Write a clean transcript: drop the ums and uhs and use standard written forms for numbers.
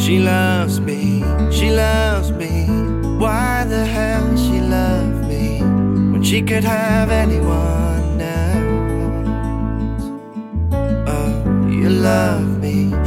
She loves me. Why the hell she love me when she could have anyone else? Oh, you love me.